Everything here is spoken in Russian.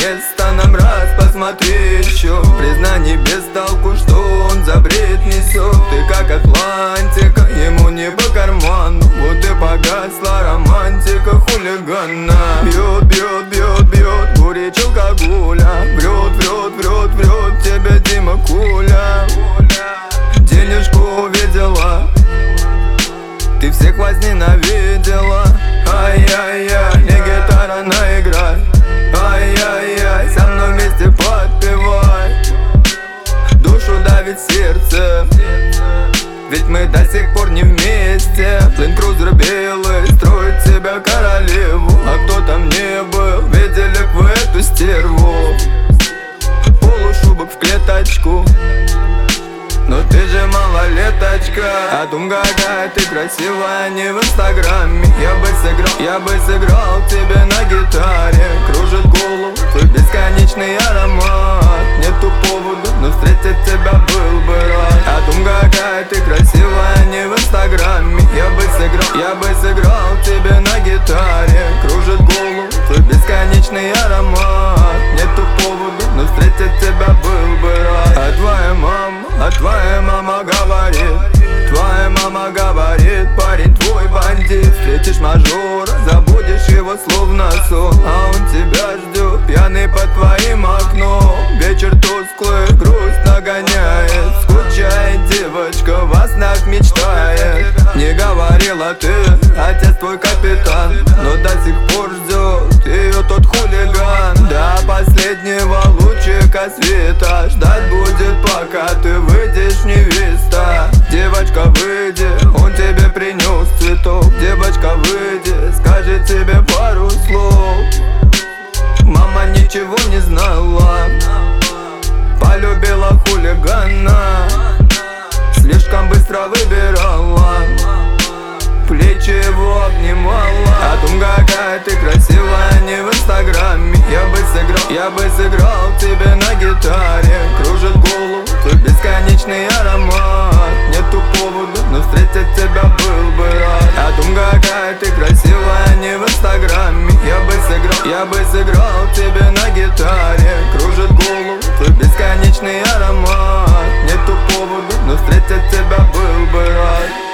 место, нам раз посмотри еще. Признаний без толку, что он за бред несет. Ты как Атлантика, ему не по карману. Вот и погасла романтика хулигана. Бьет, бьет, бьет, бьет, бурич алкоголя. Врет, врет, врет, врет тебе Дима Куля. Денежку увидела, ты всех возненавидела. Ай-яй-яй, не гитара наиграй. Ай-яй-яй, со мной вместе подпевай. Душу давит сердце, ведь мы до сих пор не вместе. Ленд-крузер белый строит себя королеву. А кто там не был, видели б вы эту стерву. Полушубок в клеточку, но ты же малолеточка. А думгага, ты красивая не в инстаграме. Я бы сыграл тебе на гитаре. Кружит голову твой бесконечный аромат. Нету повода, но встретить тебя был бы рад. А думгага, ты красивая не в инстаграме. Я бы сыграл тебе на гитаре. Кружит голову твой бесконечный аромат. Нету повода, но встретить тебя был бы рад. А твоя мама говорит, парень твой бандит. Встретишь мажора, забудешь его словно сон. А он тебя ждет, пьяный под твоим окном. Вечер тусклый, грусть нагоняет. Скучает девочка, во снах мечтает. Не говорила ты, отец твой капитан, но до сих пор ждет ее тот хулиган. До последнего лучика света ждать будет, пока ты выйдешь, невеста. Девочка, выйди, он тебе принес цветок. Девочка, выйди, скажет тебе пару слов. Мама ничего не знала, полюбила хулигана. Слишком быстро выбирала, плечи его обнимала. А думгага, ты красивая не в инстаграме. Я бы сыграл тебе на гитаре. Кружит голову твой бесконечный аромат. Нету повода, но встретить тебя был бы рад. А думгага, ты красивая не в инстаграме. Я бы сыграл тебе на гитаре. Кружит голову твой бесконечный аромат. Нету повода, но встретить тебя был бы рад.